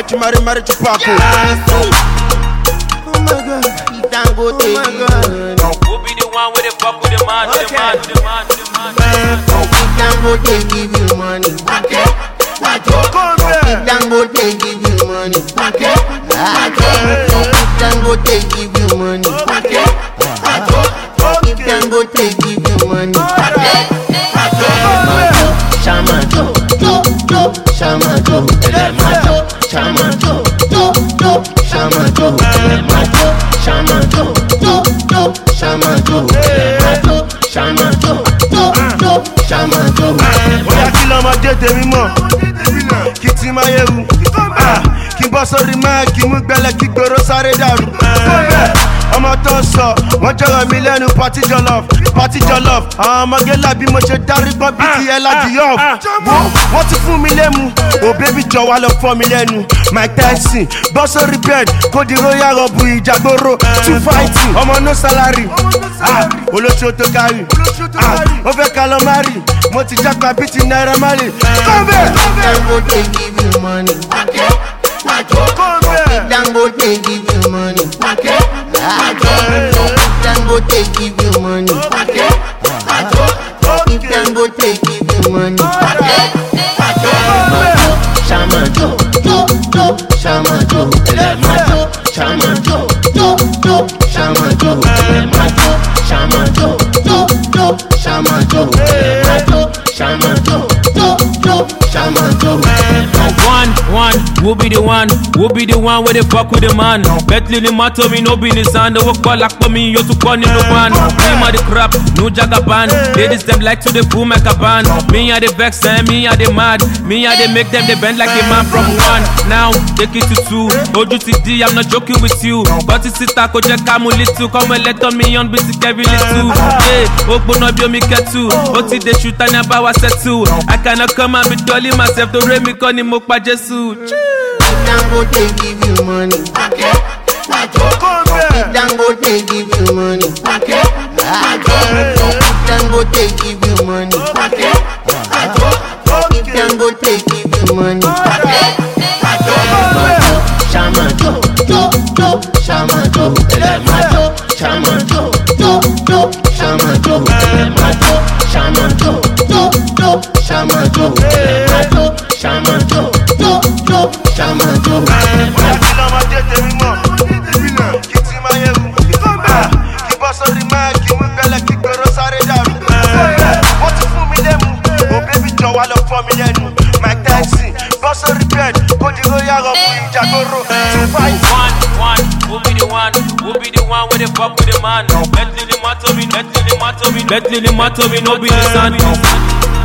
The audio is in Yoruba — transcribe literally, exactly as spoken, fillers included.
Machi Mari Mari Chupaco. Oh my God. Dango Oh my God. Who be the one with the fuck with the man, with the man, with the man, with the man? Dango they give you money. Okay. Dango they give you money. Okay. Dango they give you money. Okay. Dango they give you money. Shama Jo, Jo, Jo, Shama Jo, Majo, Shama Jo, Jo, Jo, Shama Jo, Majo, Shama Jo, Jo, Jo, Shama Jo, Majo, Shama Jo, Jo, Jo, Shama Jo. Oya kí lọ́mọdé tèmi mọ̀, kí tí máa yẹ̀wù, kí bọ́ sórí máa kí mú gbẹ́lẹ̀ kí gbèrò sáré dàrú. Ọmọ tó ń sọ, wọ́n jọ̀rọ̀ mi lẹ́nu party jollof, party jollof. Àwọn ọmọge làbí mo ṣe darí gbọ́n bí ti ẹ̀ láti yọ̀. Wọ́n ti fún mi lẹ́mu, ò bébí jọ wá lọ fọ́ mi lẹ́nu. Mike Tyson, bọ́ sórí bed, kó di royal rọ̀bù ìjàgbóró. Two fighting, ọmọ no salary. Olóṣù tó kárí, ó fẹ́ ká lọ má rí. Mo ti jápa bí ti Naira Marley. Kọ́ńbẹ̀! Dango they give you money. Dango they give you money. Dango they give you money. Dango they give you money. Shama Jo, Jo, Jo, Shama Jo, Majo, Shama Jo, Jo, Jo, Shama Jo, Majo, Shama Jo, Jo, Jo, Shama Jo, Majo, Shama Jo, Jo, Jo, Shama Jo. One, one, who be the one? Who be the one where they fuck with the man? Bentley the matter me no business and they will call like for me, you to call in the van. Me ma the crap, no jagaban. Ladies them like to the fool make a band. Me and the vex and me and the mad. Me and they make them they bend like a man from one. Now take it to two. Oju C D, I'm not joking with you. But it's sister ko je kamu little. Come and let on me on busy every little. Yeah, Okbo no bio me ketu. Oti they shoot and about was settle. I cannot come and be dolly myself to re me koni mokpa Jesu. Dango they give you money. Dango they give you money. Dango they give you money. Dango they give you money. Shama Jo, Jo, Jo, Shama Jo, Majo, Shama Jo, Jo, Jo, Shama Jo, Majo, Shama Jo, Jo, Jo, Shama Jo, Majo, Shama Jo, Jo, Jo, Shama Jo. Oya kí lọ́mọdé tèmi mọ̀, kí tí máa yẹ̀wù, kí bọ́ sórí máa kí mú gbẹ́lẹ̀ kí gbèrò sáré dàrú. Wọ́n ti fún mi lẹ́mu, ò bébí jọ wá lọ fọ́ mi lẹ́nu. Mike Tyson, bọ́ sórí bed, kó di royal rọ̀bù ìjàgbóró. Two fighting. One, one, who be the one? Who be the one where they fuck with the man? Bentley the matter me, Bentley the matter me, Bentley the matter me, no business and